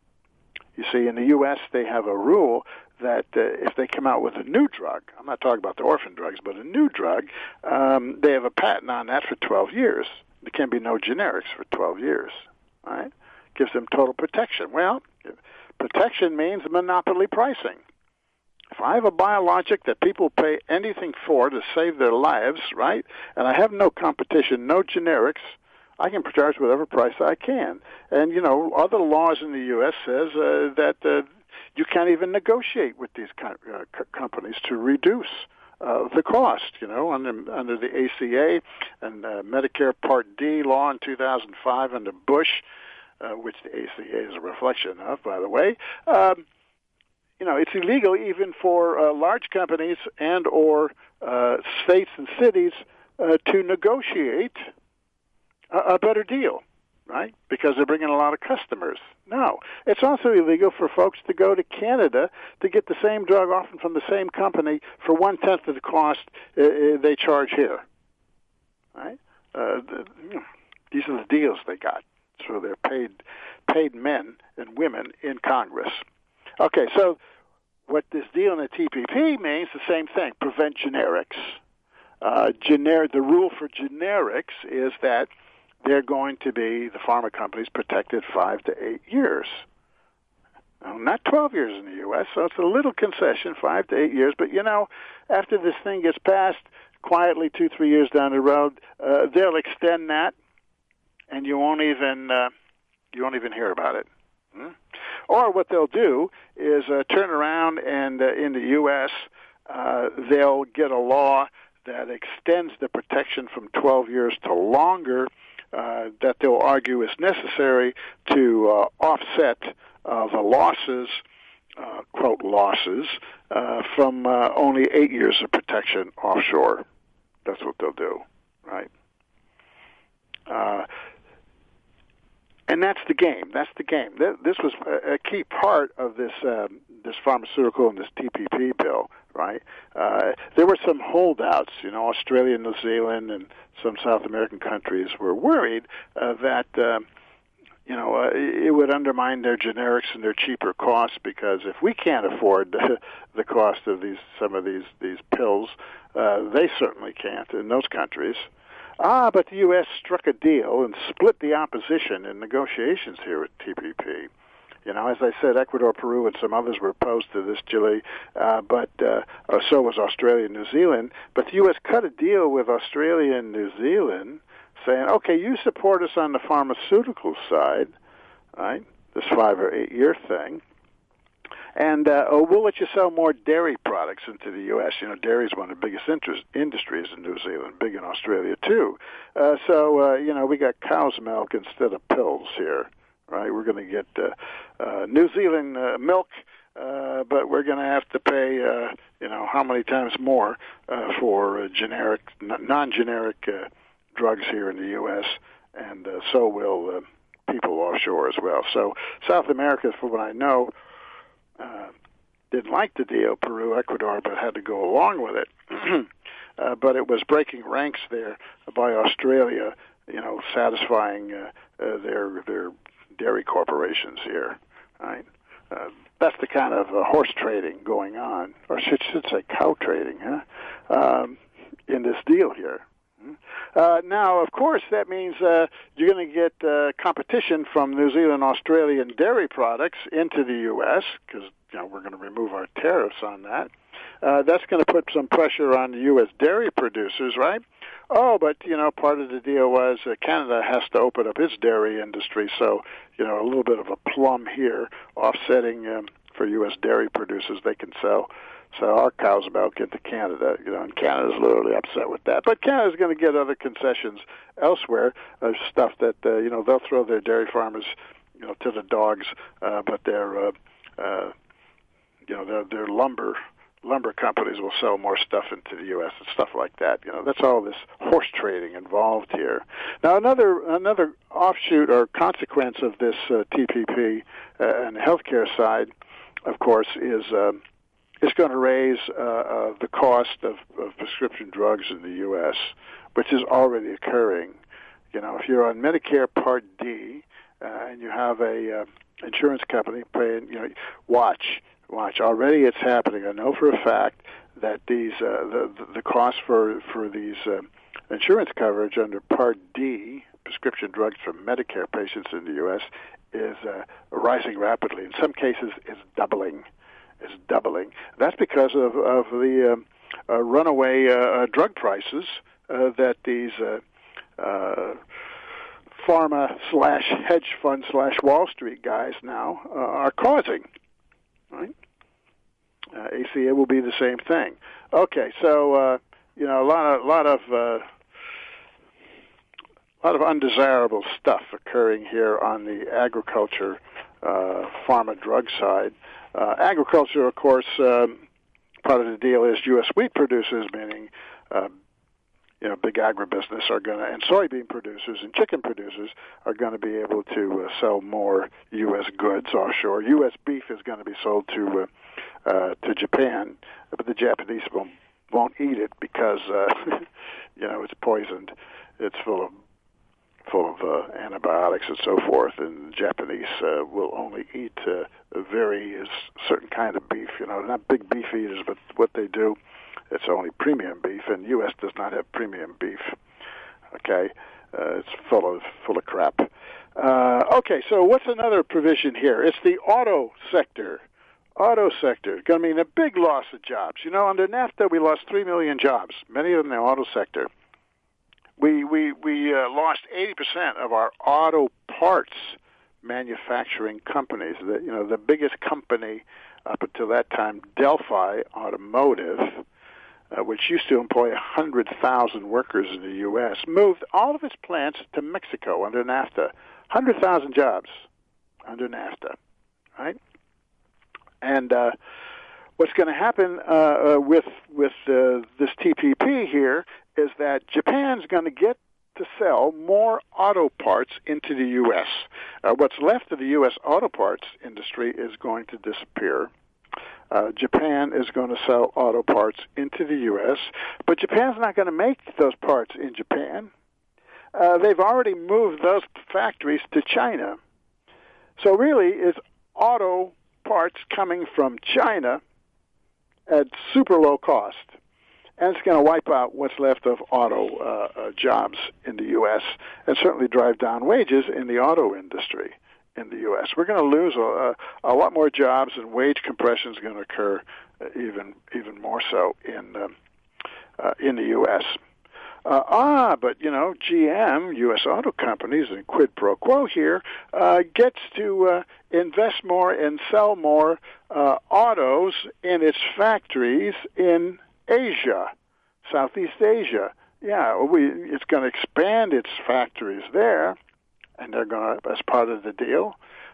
You see, in the U S they have a rule that uh, if they come out with a new drug, I'm not talking about the orphan drugs, but a new drug, um, they have a patent on that for twelve years. There can be no generics for twelve years, right? Gives them total protection. Well, protection means monopoly pricing. If I have a biologic that people pay anything for to save their lives, right, and I have no competition, no generics, I can charge whatever price I can. And, you know, other laws in the U S says uh, that uh, you can't even negotiate with these co- uh, co- companies to reduce uh, the cost, you know, under, under the A C A and uh, Medicare Part D law in two thousand five under Bush, uh, which the A C A is a reflection of, by the way. Um, you know, it's illegal even for uh, large companies and or uh, states and cities uh, to negotiate a, a better deal. Right? Because they're bringing a lot of customers. No. It's also illegal for folks to go to Canada to get the same drug, often from the same company, for one-tenth of the cost uh, they charge here. Right? Uh, the, these are the deals they got. So they're paid, paid men and women in Congress. Okay, so what this deal in the T P P means, the same thing, prevent generics. Uh, gener- the rule for generics is that they're going to be, the pharma companies, protected five to eight years. Now, not twelve years in the U S, so it's a little concession, five to eight years. But, you know, after this thing gets passed, quietly two, three years down the road, uh, they'll extend that, and you won't even uh, you won't even hear about it. Hmm? Or what they'll do is uh, turn around and uh, in the U S, uh, they'll get a law that extends the protection from twelve years to longer, Uh, that they'll argue is necessary to uh, offset uh, the losses, uh, quote, losses, uh, from uh, only eight years of protection offshore. That's what they'll do, right? Uh, and that's the game. That's the game. This was a key part of this um, this pharmaceutical and this T P P bill, right? Uh, there were some holdouts, you know, Australia, New Zealand, and some South American countries were worried uh, that, uh, you know, uh, it would undermine their generics and their cheaper costs, because if we can't afford the, the cost of these some of these, these pills, uh, they certainly can't in those countries. Ah, but the U S struck a deal and split the opposition in negotiations here with T P P. You know, as I said, Ecuador, Peru, and some others were opposed to this, Chile, uh, but uh, so was Australia and New Zealand. But the U S cut a deal with Australia and New Zealand saying, okay, you support us on the pharmaceutical side, right, this five- or eight-year thing, and uh, oh, we'll let you sell more dairy products into the U S. You know, dairy is one of the biggest interest, industries in New Zealand, big in Australia, too. Uh, so, uh, you know, we got cow's milk instead of pills here. Right, we're going to get uh, uh, New Zealand uh, milk uh, but we're going to have to pay, uh, you know, how many times more uh, for uh, generic, non-generic uh, drugs here in the U S, and uh, so will uh, people offshore as well. So South America, from what I know, uh, didn't like the deal, Peru, Ecuador, but had to go along with it. uh, but it was breaking ranks there by Australia, you know, satisfying uh, uh, their their dairy corporations here, right? Uh, that's the kind of uh, horse trading going on, or should, should say cow trading, huh? Um, in this deal here. Uh, now, of course, that means uh, you're going to get uh, competition from New Zealand, Australian dairy products into the U S because you know we're going to remove our tariffs on that. Uh, that's going to put some pressure on the U S dairy producers, right? Oh, but, you know, part of the deal was uh, Canada has to open up its dairy industry, so, you know, a little bit of a plum here, offsetting um, for U S dairy producers. They can sell sell our cow's milk into Canada, you know, and Canada's literally upset with that. But Canada's going to get other concessions elsewhere, uh, stuff that, uh, you know, they'll throw their dairy farmers, you know, to the dogs, uh, but their, uh, uh, you know, their, their lumber... lumber companies will sell more stuff into the U S and stuff like that. You know, that's all this horse trading involved here. Now, another another offshoot or consequence of this uh, T P P uh, and the healthcare side, of course, is um, it's going to raise uh, uh, the cost of, of prescription drugs in the U S, which is already occurring. You know, if you're on Medicare Part D uh, and you have a uh, insurance company paying, you know, watch. Watch. Already it's happening. I know for a fact that these uh, the the cost for for these uh, insurance coverage under Part D, prescription drugs for Medicare patients in the U S, is uh, rising rapidly. In some cases, it's doubling. It's doubling. That's because of of the um, uh, runaway uh, drug prices uh, that these uh, uh, pharma slash hedge fund slash Wall Street guys now uh, are causing. Right? Uh, A C A will be the same thing. Okay, so uh, you know a lot of lot of uh, lot of undesirable stuff occurring here on the agriculture, uh, pharma drug side. Uh, agriculture, of course, um, part of the deal is U S wheat producers, meaning uh, you know big agribusiness are going to, and soybean producers and chicken producers are going to be able to uh, sell more U S goods offshore. U S beef is going to be sold to uh, uh, to Japan, but the Japanese won't, won't eat it because uh, you know it's poisoned. It's full of full of uh, antibiotics and so forth, and the Japanese uh, will only eat uh, a very uh, certain kind of beef. You know, not big beef eaters, but what they do, it's only premium beef, and U S does not have premium beef. Okay, uh, it's full of full of crap. Uh, okay, so what's another provision here? It's the auto sector. Auto sector is going to mean a big loss of jobs. You know, under NAFTA, we lost three million jobs, many of them in the auto sector. We we we uh, lost eighty percent of our auto parts manufacturing companies. The, you know, the biggest company up until that time, Delphi Automotive, uh, which used to employ one hundred thousand workers in the U S, moved all of its plants to Mexico under NAFTA. one hundred thousand jobs under NAFTA, right? And uh, what's going to happen uh, uh, with with uh, this T P P here is that Japan's going to get to sell more auto parts into the U S. Uh, what's left of the U S auto parts industry is going to disappear. Uh, Japan is going to sell auto parts into the U S, but Japan's not going to make those parts in Japan. Uh, they've already moved those factories to China. So really, it's auto parts coming from China at super low cost. And it's going to wipe out what's left of auto uh, uh, jobs in the U S and certainly drive down wages in the auto industry in the U S. We're going to lose a, a lot more jobs, and wage compression is going to occur uh, even even more so in um, uh, in the U S. Uh, ah, but, you know, G M, U S auto companies, and quid pro quo here, uh, gets to uh, invest more and sell more uh, autos in its factories in Asia, Southeast Asia. Yeah, we it's going to expand its factories there, and they're going to, as part of the deal,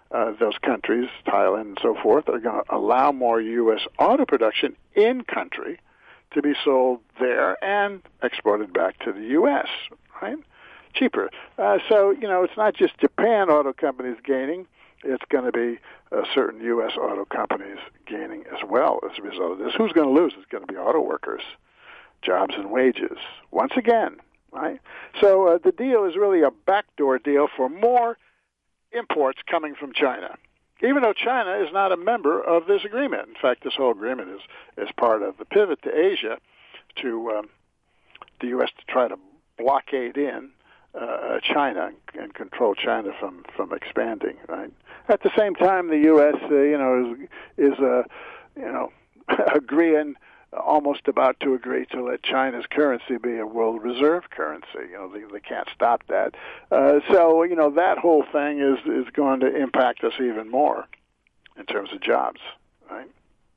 uh, those countries, Thailand and so forth, are going to allow more U S auto production in country to be sold there and exported back to the U S, right? Cheaper. Uh, so, you know, it's not just Japan auto companies gaining. It's going to be uh, certain U S auto companies gaining as well as a result of this. Who's going to lose? It's going to be auto workers, jobs and wages, once again, right? So uh, the deal is really a backdoor deal for more imports coming from China, even though China is not a member of this agreement. In fact, this whole agreement is, is part of the pivot to Asia to um, the U S to try to blockade in uh, China and control China from, from expanding, right? At the same time, the U S, uh, you know, is, is uh, you know, agreeing, almost about to agree to let China's currency be a world reserve currency. You know, they, they can't stop that. Uh, so, you know, that whole thing is, is going to impact us even more in terms of jobs, right?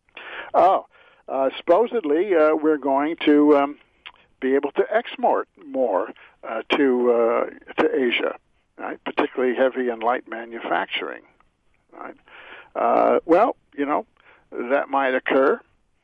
Oh, uh, supposedly uh, we're going to um, be able to export more uh, to uh, to Asia, right? Particularly heavy and light manufacturing, right? Uh, well, you know, that might occur.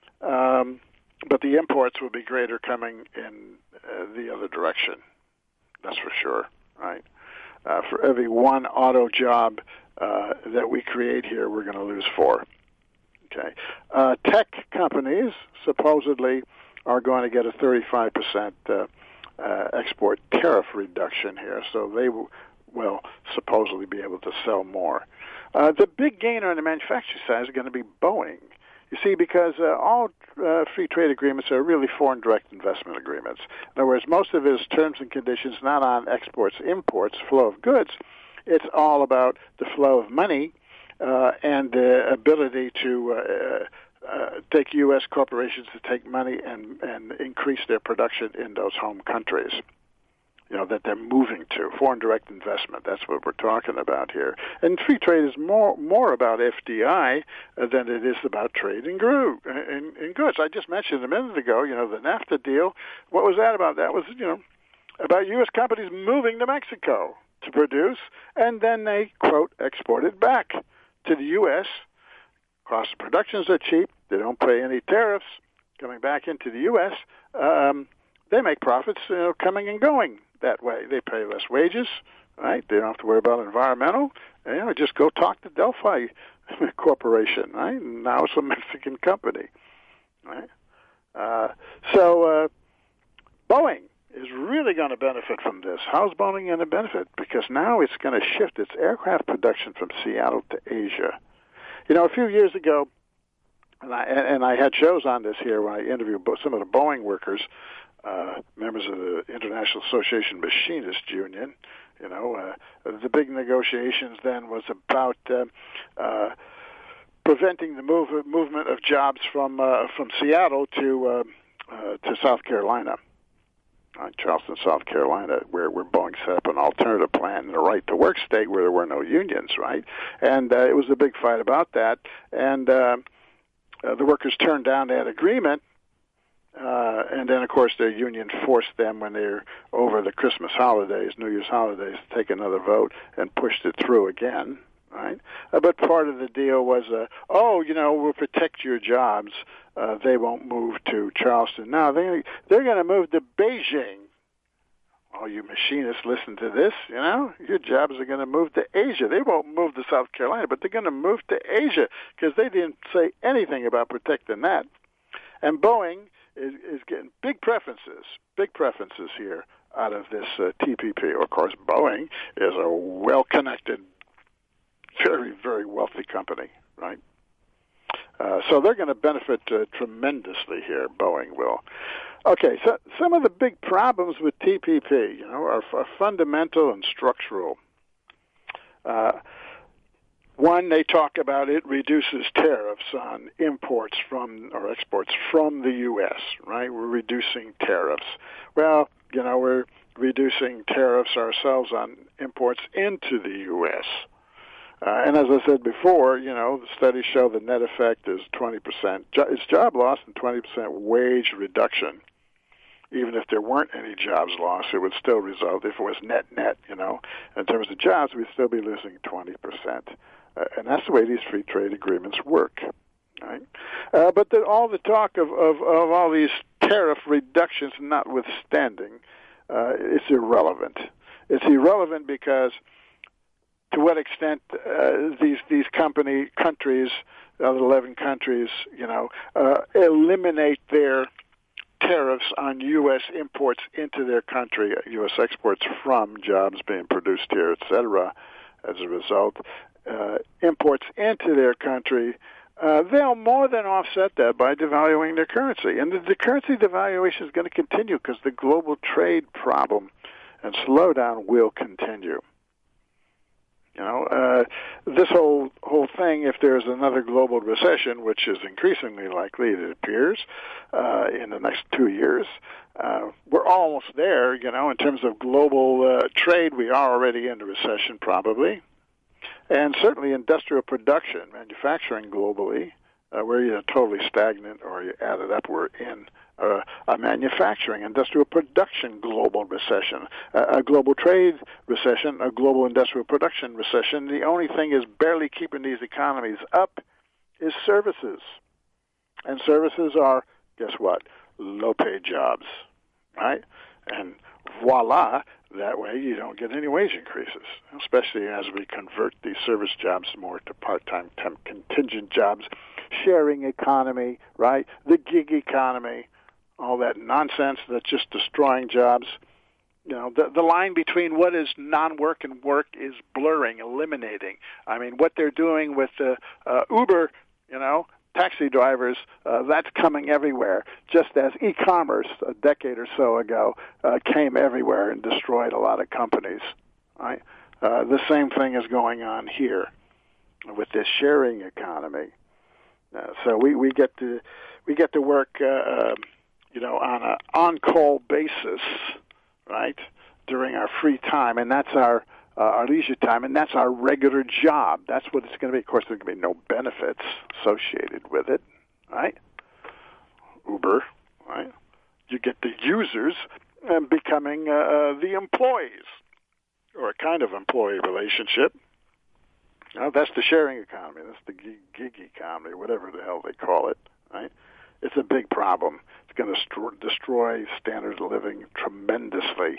Um, but the imports will be greater coming in uh, the other direction. That's for sure, right? Uh, for every one auto job uh, that we create here, we're going to lose four. Okay. Uh, tech companies supposedly are going to get a thirty-five percent uh, uh, export tariff reduction here, so they will, will supposedly be able to sell more. Uh, the big gainer on the manufacturing side is going to be Boeing. You see, because uh, all uh, free trade agreements are really foreign direct investment agreements. In other words, most of it is terms and conditions not on exports, imports, flow of goods. It's all about the flow of money uh, and the ability to uh, uh, take U S corporations to take money and, and increase their production in those home countries, you know, that they're moving to. Foreign direct investment, that's what we're talking about here. And free trade is more more about F D I than it is about trade in, gro- in, in goods. I just mentioned a minute ago, you know, the NAFTA deal. What was that about? That was, you know, about U S companies moving to Mexico to produce, and then they, quote, export it back to the U S. Cost of productions are cheap. They don't pay any tariffs coming back into the U S. Um, they make profits, you know, coming and going that way. They pay less wages, right? They don't have to worry about environmental. You know, just go talk to Delphi Corporation, right? Now it's a Mexican company, right? Uh, so uh, Boeing is really going to benefit from this. How's Boeing going to benefit? Because now it's going to shift its aircraft production from Seattle to Asia. You know, a few years ago, and I, and I had shows on this here when I interviewed some of the Boeing workers, Uh, members of the International Association Machinists Union. You know, uh, the big negotiations then was about uh, uh, preventing the move, movement of jobs from uh, from Seattle to uh, uh, to South Carolina, uh, Charleston, South Carolina, where, where Boeing set up an alternative plan in a right-to-work state where there were no unions, right? And uh, it was a big fight about that, and uh, uh, the workers turned down that agreement. Uh, and then, of course, their union forced them when they're over the Christmas holidays, New Year's holidays, to take another vote and pushed it through again, right? Uh, but part of the deal was, uh, oh, you know, we'll protect your jobs. Uh, they won't move to Charleston. Now, they, they're going to move to Beijing. Oh, you machinists, listen to this, you know? Your jobs are going to move to Asia. They won't move to South Carolina, but they're going to move to Asia because they didn't say anything about protecting that. And Boeing is, is getting big preferences, big preferences here out of this uh, T P P. Of course, Boeing is a well-connected, very, very wealthy company, right? Uh, so they're going to benefit uh, tremendously here, Boeing will. Okay, so some of the big problems with T P P, you know, are, are fundamental and structural. Uh, One, they talk about it reduces tariffs on imports from or exports from the U S, right? We're reducing tariffs. Well, you know, we're reducing tariffs ourselves on imports into the U S. Uh, and as I said before, you know, the studies show the net effect is twenty percent. Jo- it's job loss and twenty percent wage reduction. Even if there weren't any jobs lost, it would still result, if it was net-net, you know. In terms of jobs, we'd still be losing twenty percent. Uh, and that's the way these free trade agreements work. Right? Uh, but the, all the talk of, of, of all these tariff reductions notwithstanding, uh, it's irrelevant. It's irrelevant because to what extent uh, these these company countries, uh, the eleven countries, you know, uh, eliminate their tariffs on U S imports into their country, U S exports from jobs being produced here, et cetera. As a result, uh, imports into their country. Uh, they'll more than offset that by devaluing their currency. And the, the currency devaluation is going to continue because the global trade problem and slowdown will continue. You know, uh, this whole whole thing, if there's another global recession, which is increasingly likely, it appears, uh, in the next two years, uh, we're almost there, you know, in terms of global uh, trade. We are already in a recession, probably. And certainly industrial production, manufacturing globally, uh, we're either totally stagnant or you add it up, we're in uh, a manufacturing, industrial production global recession, uh, a global trade recession, a global industrial production recession. The only thing is barely keeping these economies up is services. And services are, guess what, low-paid jobs, right? And voila, that way you don't get any wage increases, especially as we convert these service jobs more to part-time temp contingent jobs, sharing economy, right? The gig economy, all that nonsense that's just destroying jobs. You know, the, the line between what is non-work and work is blurring, eliminating. I mean, what they're doing with uh, uh, Uber, you know, taxi drivers, uh, that's coming everywhere, just as e-commerce a decade or so ago uh, came everywhere and destroyed a lot of companies. Right? Uh, the same thing is going on here with this sharing economy. Uh, so we, we get to we get to work, uh, uh, you know, on an on-call basis, right, during our free time, and that's our Uh, our leisure time, and that's our regular job. That's what it's going to be. Of course, there's going to be no benefits associated with it, right? Uber, right? You get the users uh, becoming uh, the employees, or a kind of employee relationship. Now, that's the sharing economy. That's the gig economy, whatever the hell they call it, right? It's a big problem. It's going to st- destroy standard of living tremendously.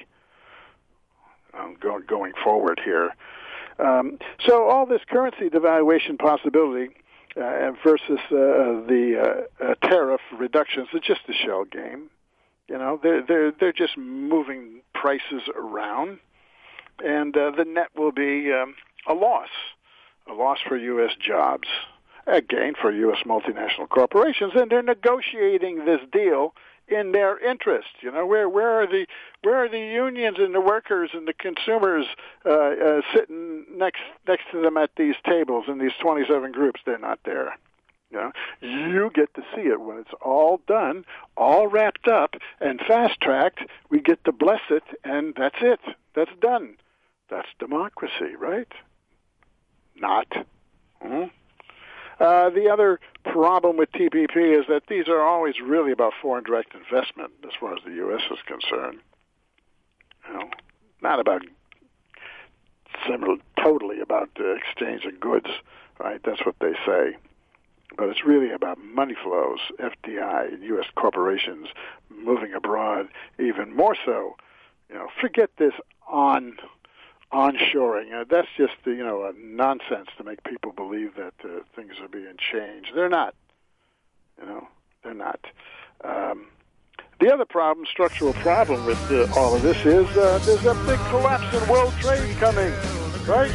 Um, go, going forward here. Um, so all this currency devaluation possibility uh, versus uh, the uh, uh, tariff reductions is just a shell game. You know, they're, they're, they're just moving prices around, and uh, the net will be um, a loss, a loss for U S jobs, a gain for U S multinational corporations, and they're negotiating this deal in their interest. You know, where where are the where are the unions and the workers and the consumers uh, uh, sitting next next to them at these tables in these twenty-seven groups? They're not there. You know, you get to see it when it's all done, all wrapped up and fast-tracked. We get to bless it, and that's it. That's done. That's democracy, right? Not. Mm-hmm. Uh, the other problem with T P P is that these are always really about foreign direct investment as far as the U S is concerned. You know, not about similar, totally about the exchange of goods, right? That's what they say. But it's really about money flows, F D I, U S corporations moving abroad, even more so. You know, forget this on onshoring. Uh, that's just, you know, a nonsense to make people believe that uh, things are being changed. They're not. You know, they're not. Um, the other problem, structural problem with uh, all of this is uh, there's a big collapse in world trade coming, right?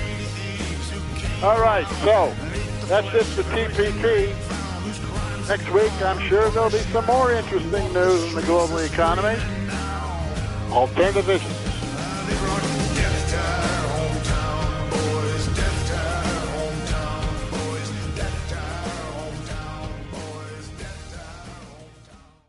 All right, so that's it for T P P. Next week, I'm sure there'll be some more interesting news in the global economy. Alternative Vision.